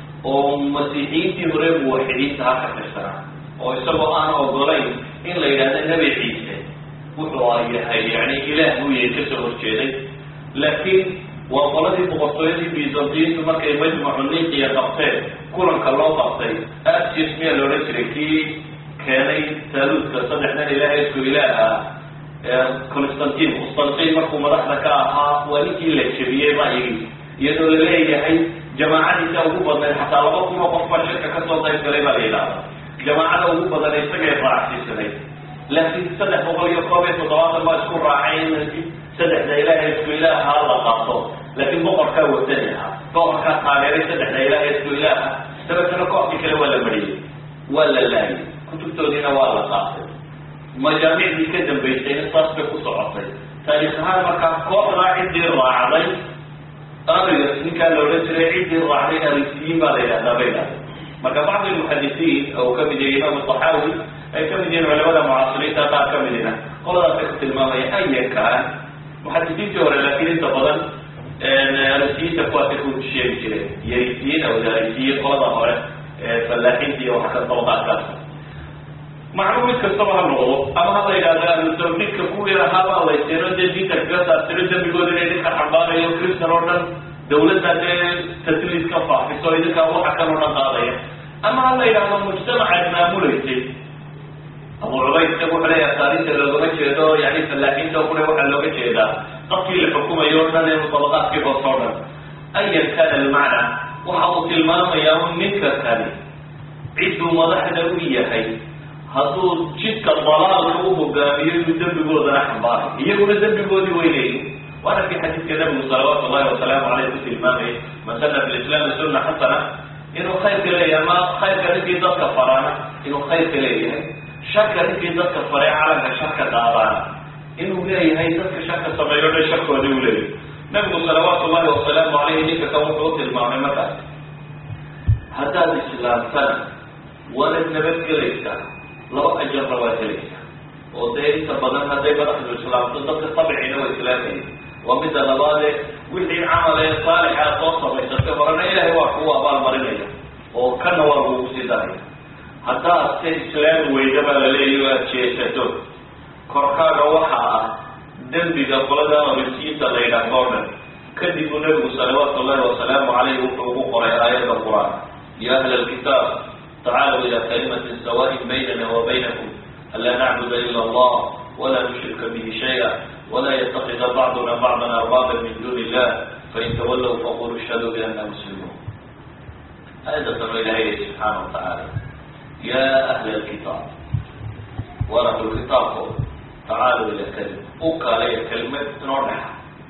Speaker 1: ومسيحيين تهرب وحديث هكا كريستنا ويسبوا أنا وقرين إن ليلة النبي عيسى وحوايا يعني إله هو يكسر الشيء لكن وقالت بقصية بيزنطيين ثم كي مجمع النيك يقصي كلن كالله قصي أكس يسمي لوريسريكي كان ثالث كصدحنا الإله يسكو إله كونستانتين قسطنطين مركو مدحنا كاها ولكي لكشبيه رأيه يدل إليه هي جماعة تأوه بدن حتى لبقوا وقفوا الشركة كسر ضيف قريبا الإله جماعة أوه بدن يستقع رأسي سنين لكن سدح بقول يقومي تضوات الله يشكر راعين سدح لا إله يسكو إله هذا قاطو لكن بقر كاو الثانيها بقر كاو غيري سدح لا إله يسكو إله سبت نقوع في كلا ولا مريد ولا لاي كنت تودينا ولا قاطو مجامع دي كدن بيتين التصبح وصعطي تاريخ هذا مكان قوة راعي دير راعي أريد إن كان لو نسرعي دير راعي أريسيين بالإله لا بينه مكان بعض المحدثين أو كبدي إمام الطحاوي أي كم دين علماء معاصرين تقع كم دينا والله تكت المامية أي كان محدثين توري لكن انت بدل أن رسيين تقوى تكون شيء كده يريسين أو دارسين والله هو فلاحين دي وحكا الطوضع كاسا معلومة كسبها النغض أما هذا إذا كان التوفيق كقول رهابا الله يستيرون دي دي تكسا ترجم بيقول لي دي حبارة يوكريس نرونا دولة تتليس كفا في سويدة كاو حكا نرونا قاضية أما هذا إذا كان مجتمع معمولة أبو عبيد تقول عليه أساريس اللي لقى جيدا يعني فلاحين تقول له حلو جيدا قتل الحكومة يورنا للمطلقات كيف صورنا أيا كان المعنى وحاول المام يوم منك كان عدوا مضحنا وياهي هذو جدك الضلال حقوق قامية يدب بقول ذا حباري يقول يدب بقولي ويلي وأنا في حديث كلام صلوات الله وسلامه عليه في الإمام من سنة في الإسلام السنة حسنة إنه خير إليه ما خير إليه ذات كفرانا إنه خير إليه شك إليه ذات كفراء على شك دارنا إنه إليه هي ذات شك سمعيون شك ودولي نبي صلوات الله وسلامه عليه إنك كون قوت الإمام مكان هذا الإسلام سنة ولد نبت إليك لو أجر رواتلك وده تبدأ هذا بدأ الإسلام تدق طبيعي نوع إسلامي ومثل ذلك وحي عمل صالح توصل يستغفرنا إلهي وحوه بالمرنية وكان هو سيداي حتى الإسلام ويجب لليه وشيشته كركاغا وحا دنبي قبلنا ورسيسة ليلة قرنا كذب النبي صلوات الله وسلامه عليه وحقوق آيات القرآن يا أهل الكتاب تعالوا إلى كلمة سواء بيننا وبينكم ألا نعبد إلا الله ولا نشرك به شيئا ولا يتخذ بعضنا بعضا أربابا من دون الله فإن تولوا فقولوا اشهدوا بأننا مسلمون. هذا سمع إلهي سبحانه وتعالى يا أهل الكتاب ورث الكتاب تعالوا إلى كلمة أوكا لي كلمة نورها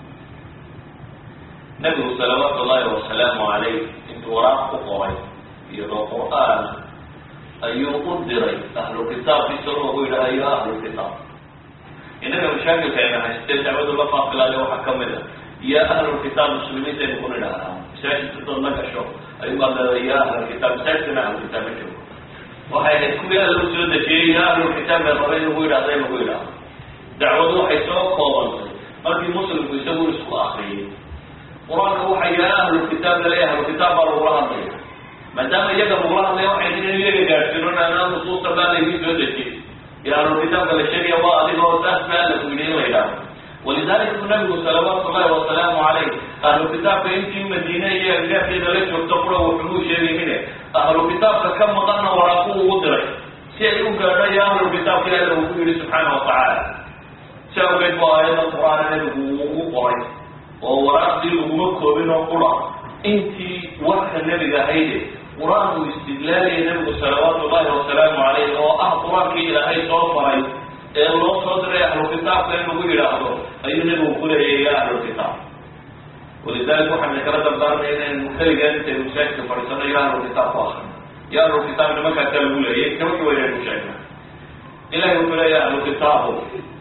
Speaker 1: نبي صلوات الله وسلامه عليه انت وراء قرآن يضع قرآن أي قدري أهل الكتاب في سره إلى أي أهل الكتاب إنما مشاكل كأنها استدعوا الله فاقل عليه وحكمنا يا أهل الكتاب المسلمين سيكون لها سيكون تطلق الشوق أيضا يا أهل الكتاب سيكون أهل الكتاب الشوق وحيث كل أهل السودة يا أهل الكتاب يرغبين إلى ذلك إلى دعوة حيثوه قوضا ما في مسلم يسوي رسول آخرين قرآن هو حي يا أهل الكتاب لا أهل الكتاب الله عليه ما دام يجب الله عليه وحيدين يجب يقولون أنا نصوص الله في سودة يا أهل الكتاب قال الشريعة وأذن ورساس مالك من إلى ولذلك النبي صلوات الله وسلامه عليه أهل الكتاب يمكن مدينة يجب إذا ليش يتقرأ وحلو شيء منه أهل الكتاب كم مضانا وراقوه وضرك سيئون قال يا أهل الكتاب كلا له سبحانه وتعالى سيئون قال آيات القرآن له قرآن ووراق دي له مكو بينه قرآن انت وقت النبي قاعده قرآن واستدلال النبي صلوات الله وسلامه عليه هو أهل قرآن كي إلى أي صوت فرعي الله صدر يا أهل الكتاب لأنه قل إلى أهله أي نبي قل يا أهل الكتاب ولذلك وحن ذكرت الضرب إن المخرج أنت المشاكل فرسنا يا أهل الكتاب آخر يا أهل الكتاب لما كانت الأولى يكتبك وإلى المشاكل إلا يقول يا أهل الكتاب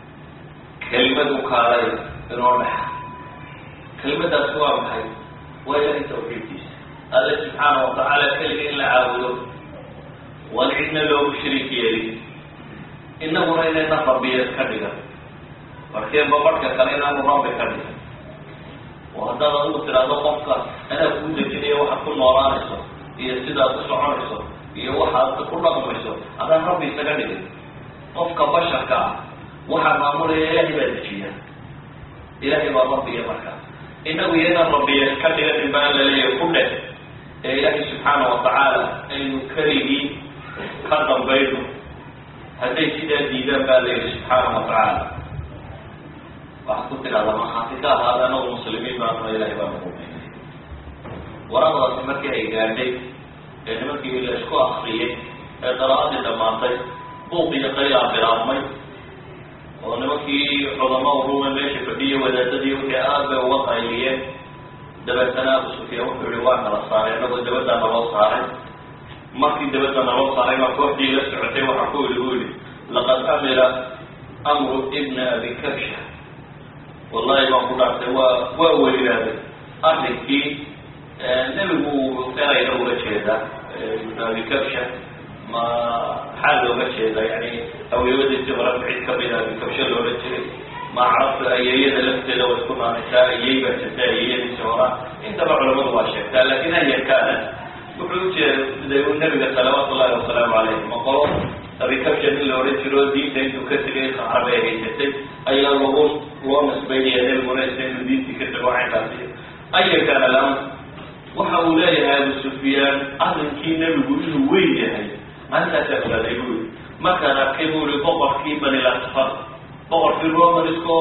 Speaker 1: كلمة كاري رونح كلمة أسوأ محي وإلى توحيدي الله سبحانه وتعالى كلمة إلا عابده والعدنا له مشرك يلي إنه رأينا ربي يسكدك وكيف بمرك خلينا مرابي كدك وهذا هو ترى ضمك أنا أقول لك إيه واحد كل مرة نسوا هي سيدا تسعون نسوا هي واحد كل رقم نسوا هذا ربي يسكدك قفك بشر كا واحد معمول إلهي بدشيا إلهي ربي يبرك إنه ينا ربي يسكدك البال اللي كله إلهي سبحانه وتعالى إنه كريه قدم بينه هذا سيدا ديدا بالله سبحانه وتعالى وحكوت على محاطك هذا نوع المسلمين بأنه إلهي بأمهم ورغم سمكي إيجادي سمكي إلى أشكو أخرية إطراءات الدمانتي بوقي قريعة برامي ونمكي عظماء روما ماشي فدية وذا تدي وكآب ووضع إليه دبت تنافس في وقت الروان على الصاري نقول دبت أنا والصاري مكي دبت أنا والصاري ما كوحدي لسعتي وحكوه لقولي لقد أمر أمر ابن أبي كبشة والله ما قلت هو هو هذا أهلك نلقوا ترى يدور شيء بكبشة ما حاله بشيء يعني أو يود استغراب بعيد كبيرة بكبشة ولا شيء ما عرفت أيين لفت لو تكون نساء أيين بس أيين سورة أنت بعلماء واشياء لكن هي كانت بحوج زي النبي صلوات الله وسلامه عليه مقول بكبشة اللي ورد شروط دي تنتو كسر عربية هيتسي أي الوضوء ونس بين يدي المناسبين الدين تكتب واحد عزيز أي كان الأمر وحولاي هذا السفيان أهل كينا يقولوا وين هاي أنت تقول يقول ما كان كيبوا لبقر كيبا للأسفل بقر في الروما لسكو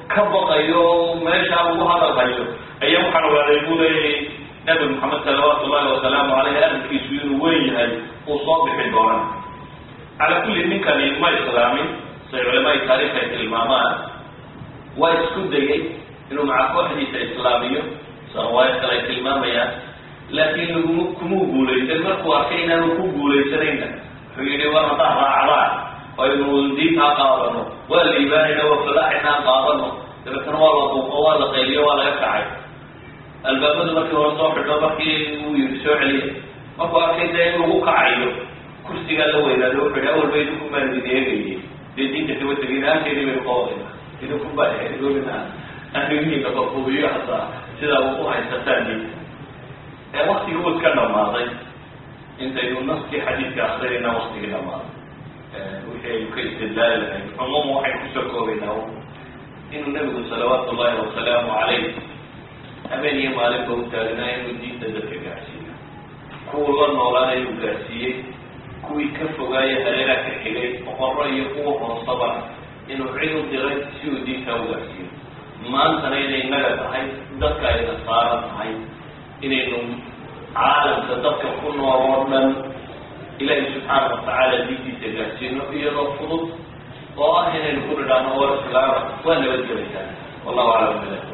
Speaker 1: كبقيو ما شاء الله هذا الغيو أيام كانوا يقولون نبي محمد صلوات الله وسلامه عليه أهل كيسوين وين هاي وصابح الدوران على كل من كان ما إسلامي سير علماء تاريخ الإمامات ويسكت دقيق إنه مع كل حديث إسلامي سواء كلا الإمامية لكن كمو قولي المركو أكينا نكو قولي سرينا فيدي وانا طهر أعراء وإنه دينها قارنه والإيمان وفلاحنا قارنه لكن والله وقوة قيلية ولا يفعل الباب المكي ورسوح الربكي ويبسوع عليه مكو أكينا إنه قاعده كرسي قال له إذا لو في الأول بيتكم من بديه دي دين تتوى تقينها كيري من قوضنا إذا كم بقى يقول لنا أهلين تفقوبية حتى سيدا وقوها يستثاني وقتي هو اتكلم الماضي انت يقول نصكي حديث أخرين وقتي الماضي وحي يكيس الله عموم وحي كسركو بينه إنه النبي صلوات الله وسلامه عليه أمين يمالك وتالنا إنه الدين تدفع قاسية كل نورانا يقاسية كوي كفو غاية هلينا كحيلي وقرر يقوه ونصبر إنه عيو ديريت سيو دين كواسية ما أنتنا إلي نغة هاي دكا إلى صارت هاي إنه عالم تدكا كل ورنا إلهي سبحانه وتعالى ديتي تجاسينه يرفض وآهنا نقول لنا ورسلامه وأنا بدي رسالة والله أعلم بالله